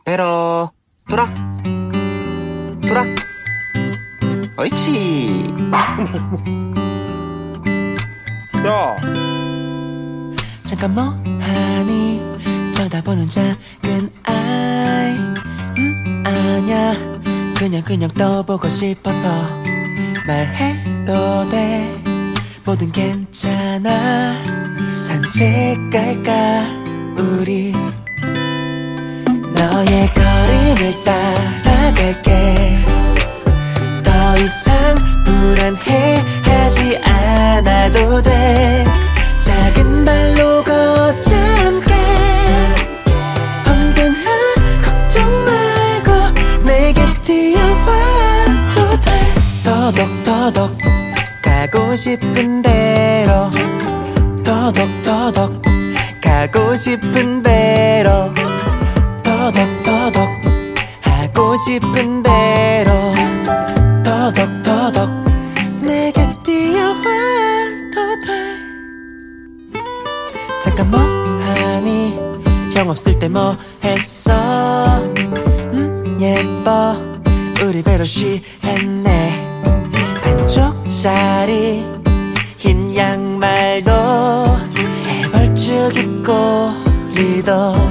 배로 돌아 돌아. 옳지. 야, 잠깐 뭐하니 쳐다보는 작은 아이. 아냐 그냥 떠보고 싶어서 말해도 돼. 뭐든 괜찮아. 산책 갈까 우리. 너의 걸음을 따라갈게. 더 이상 불안해하지 않아도 돼. 작은 발로 걷자 함께. 언제나 걱정 말고 내게 뛰어와도 돼. 더덕더덕 가고 싶은 대로. 더덕더덕 가고 싶은 대로. 더덕더덕 하고 싶은 대로. 더덕더덕 내게 뛰어와도 돼. 잠깐 뭐하니 형 없을 때 뭐 했어. 예뻐 우리 배로 쉬했네. 반쪽짜리 흰 양말도 해벌쭉 입고 리도.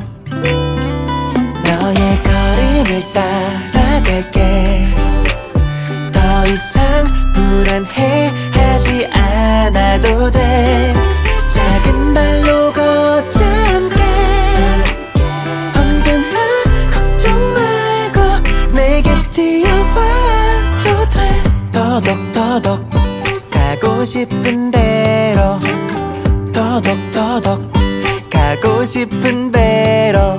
너의 걸음을 따라갈게. 더 이상 불안해하지 않아도 돼. 작은 발로 걷자 함께. 언제나 걱정 말고 내게 뛰어와도 돼. 더덕더덕 가고 싶은 대로. 더덕더덕 가고 싶은 대로.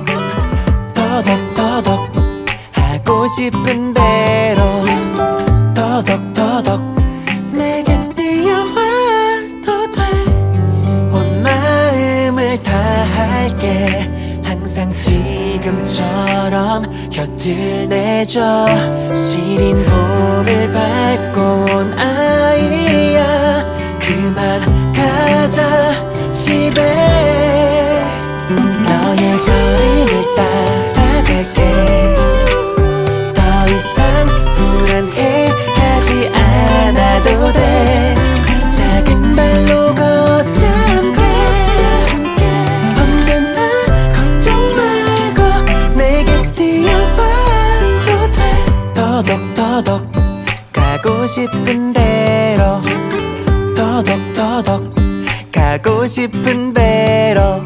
더덕더덕 하고 싶은 대로. 더덕더덕 내게 뛰어와도 돼. 온 마음을 다할게. 항상 지금처럼 곁을 내줘. 시린 봄을 밟고 온 아이야. 그만 가자 집에. 너의 걸음을 따라갈게. 더 이상 불안해하지 않아도 돼. 작은 발로 걷자 함께. 언제나 걱정 말고 내게 뛰어와도 돼. 더덕더덕 가고 싶은 대로. 더덕더덕 가고 싶은 대로.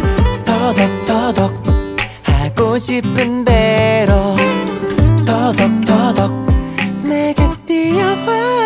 더덕더덕 하고 싶은 대로. 더덕더덕 내게 뛰어와.